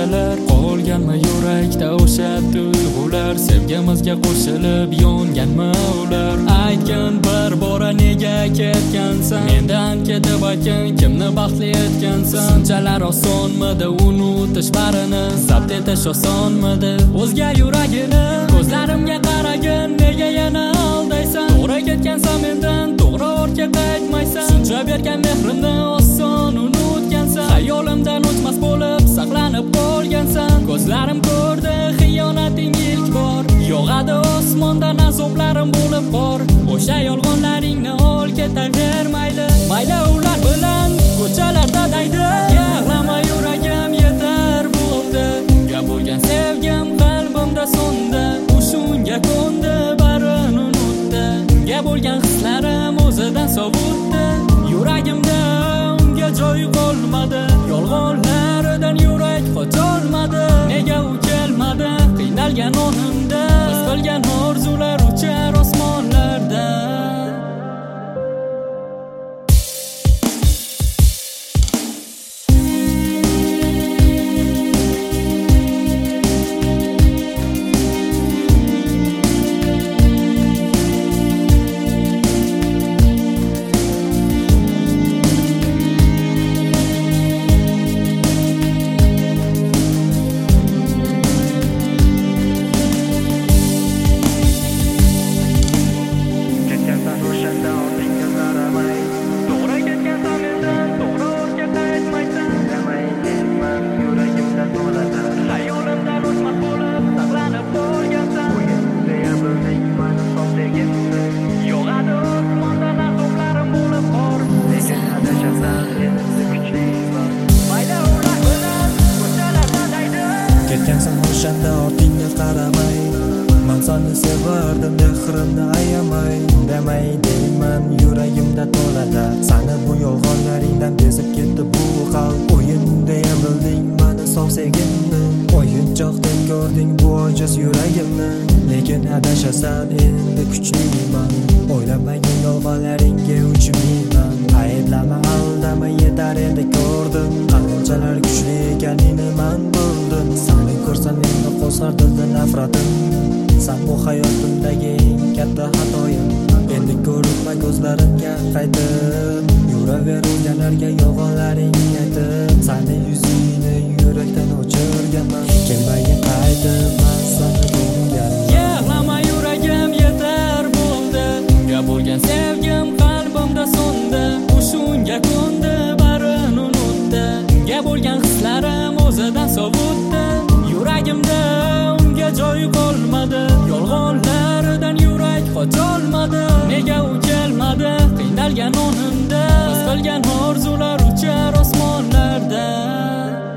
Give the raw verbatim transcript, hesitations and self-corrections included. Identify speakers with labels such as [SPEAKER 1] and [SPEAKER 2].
[SPEAKER 1] narsalar, qolganmi yurakda o'sha tuyg'ular, sevgimizga qo'shilib yonganmi ular. Aytgin bir bora nega ketgansan, mendan ketib aytgin kimni baxtli etgansan. Shunchalar osonmidi unutish barini, zabt etish osonmidi o'zga yuragini. Ko'zlarimga qaragin, nega yana aldaysan? To'g'ri ketgansan mendan, to'g'ri ortga qaytmaysan. Shuncha bergan mehrimni oson unutgansan, xayolimdan o'chmas bo'lib saqlanib qolgansan. Ko'zlarim ko'rdi xiyonating ilk bor, yog'adi osmondan azoblarim bo'lib qor. O'sha yolg'onlaringni ol ketaver mayli, mayli ular bilan ko'chalarda daydi. Yig'lama yuragim, yetar bo'ldi, unga bo'lgan sevgim qalbimda so'ndi. U shunga ko'ndi, barini unutdi, unga bo'lgan hislarim o'zidan sovutdi. Yuragimda unga joy qolmadi, yolg'onlaridan yurak qocholmadi. Nega u kelmadi qiynalgan onimda, biz qilgan orzular uchar osmonlarda.
[SPEAKER 2] Ketgansan o'shanda ortingga qaramay, men seni sevardim mehrimni ayamay. Demay deyman yuragimda to'ladi, seni bu yolg'onlaringdan bezib ketdi bu qalb. O'yinda bilding meni sof sevgimni, o'yinchoqdek ko'rding bu ojiz yuragimni. Lekin adashasan endi kuchliman, o'ylamagin yolg'onlaringga uchmayman. Ayblama aldama yetar endi ko'rdim, qanchalar kuchli ekaningni men bildim. Seni ko'rsam endi qo'zg'ar dilda nafratim, sen bu hayotimdagi eng katta xatoyim. Endi ko'rma ko'zlarimga qaytib, yuraverganlarga yolg'onlaring aytib. Seni yuzingni yurakdan o'chirganman, kelmagin qaytib men seni ko'rganman.
[SPEAKER 1] Yig'lama yuragim, yetar bo'ldi, unga bo'lgan sevgim qalbimda so'ndi. U shunga ko'ndi, barini unutdi, unga bo'lgan hislarim o'zidan sovutdi. Yuragimda unga joy qolmadi, yolg'onlaridan yurak qocholmadi. Nega u kelmadi qiynalgan onimda, biz qilgan orzular uchar osmonlarda.